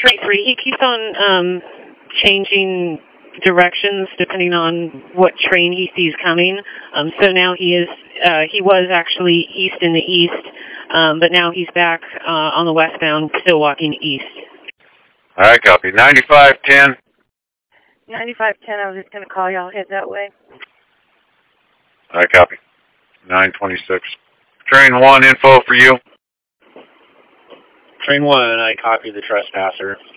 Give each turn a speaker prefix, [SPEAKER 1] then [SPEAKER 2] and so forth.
[SPEAKER 1] train 3, he keeps on changing directions depending on what train he sees coming. So now he was actually east in the east, but now he's back on the westbound, still walking east.
[SPEAKER 2] All right, copy. 9510.
[SPEAKER 3] 9510, I was just going to call you. I'll head that way.
[SPEAKER 2] All right, copy. 926. Train 1, info for you.
[SPEAKER 4] Train 1, I copy the trespasser.